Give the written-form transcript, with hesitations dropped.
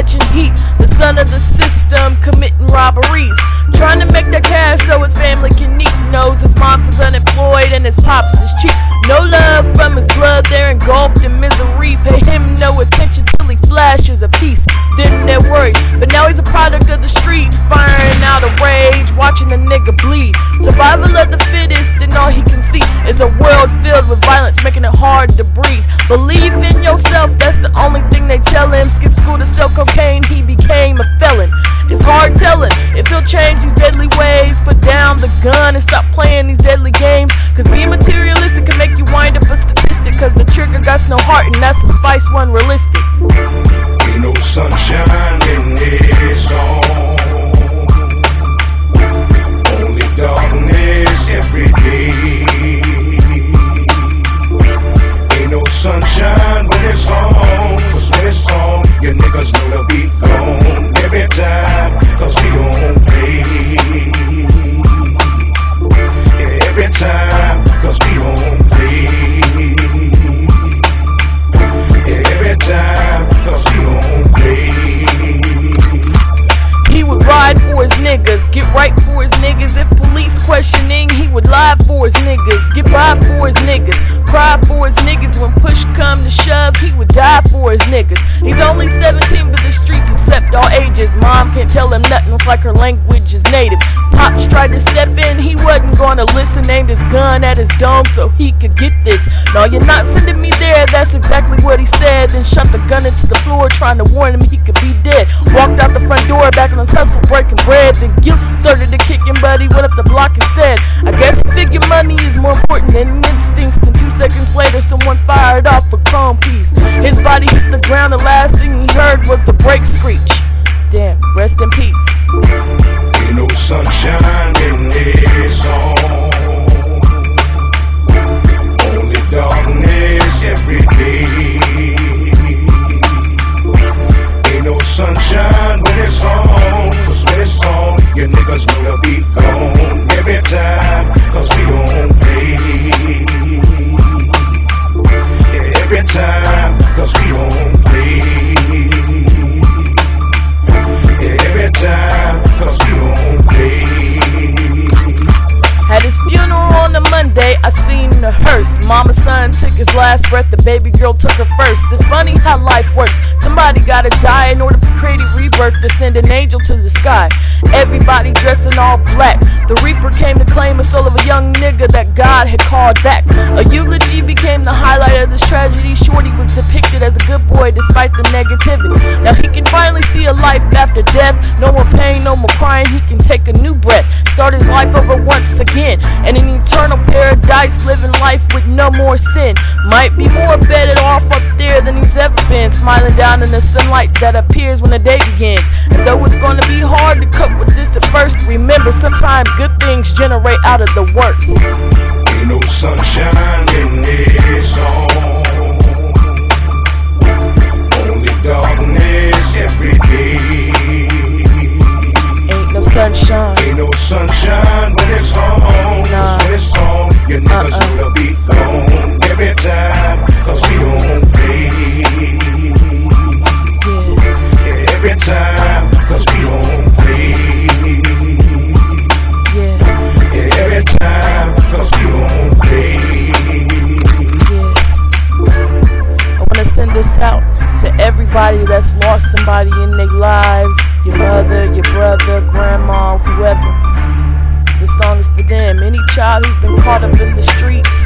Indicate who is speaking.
Speaker 1: catching heat. The son of the system committing robberies, trying to make that cash so his family can eat. Knows his mom's is unemployed and his pops is cheap. No love from his blood, they're engulfed in misery. Pay him no attention till he flashes a piece. Then they're worried, but now he's a product of the streets, firing out a rage, watching a nigga bleed. Survival of the fittest, and all he can see is a world filled with violence, making it hard to breathe. Believe in yourself, that's the only thing they tell him. Skip school to sell cocaine, he became a felon. It's hard telling if he'll change these deadly ways. Put down the gun and stop playing these deadly games. Cause being materialistic can make you wind up a statistic. Cause the trigger got no heart, and that's the spice one realistic.
Speaker 2: Ain't no sunshine in this song, only darkness every day. Ain't no sunshine when it's on, cause when it's on, your niggas know they'll be gone every time, cause we don't pay. Yeah, every time, cause we don't pay. Yeah, every time, cause we don't pay.
Speaker 1: He would ride for his niggas, get right for his niggas. If police questioning, he would lie for his niggas, get by for his niggas, cry for his niggas. When push come to shove, he would die for his niggas. He's only 17, but the streets accept all ages. Mom can't tell him nothing, it's like her language is native. Pops tried to step in, he wasn't gonna listen. Aimed his gun at his dome so he could get this. No, you're not sending me there, that's exactly what he said. Then shot the gun into the floor, trying to warn him he could be dead. Walked out the front door, back in the tussle, breaking bread. Then guilt started to kick him, but he went up the block instead. I guess he figured money is more important than instincts. And 2 seconds later, someone fired off a chrome piece. His body hit the ground, the last thing he heard was the brake screech. Damn, rest in peace.
Speaker 2: Ain't no sunshine in this song, only darkness every day. Ain't no sunshine when it's on, cause when it's on, your niggas know they'll be gone every time, cause we don't pay. Yeah, every time, cause we don't pay. Yeah, every time, cause we don't pay.
Speaker 1: Had his funeral on a Monday, I seen the hearse. Mama's son took his last breath, the baby girl took her first. It's funny how life works. Somebody gotta die in order for creative rebirth to send an angel to the sky. Everybody dressed in all black. The reaper came to claim the soul of a young nigga that God had called back. A eulogy became the highlight of this tragedy. Shorty was depicted as a good boy despite the negativity. Now he can finally see a life after death. No more pain, no more crying, he can take a new breath. Start his life over once again, and an eternal paradise, living life with no more sin. Might be more better off up there than he's ever been, smiling down in the sunlight that appears when the day begins. And though it's gonna be hard to cope with this at first, remember sometimes good things generate out of the worst.
Speaker 2: Ain't no sunshine in this song, only darkness every day.
Speaker 1: Ain't no sunshine.
Speaker 2: Ain't no sunshine when it's on, cause when it's on, your niggas know they'll be gone every time, cause we don't pay. Yeah, every time, cause we don't pay. Yeah, every time, cause we don't pay.
Speaker 1: I wanna send this out to everybody that's lost somebody in their lives. Your mother, your brother, grandma, whoever. This song is for them. Any child who's been caught up in the streets,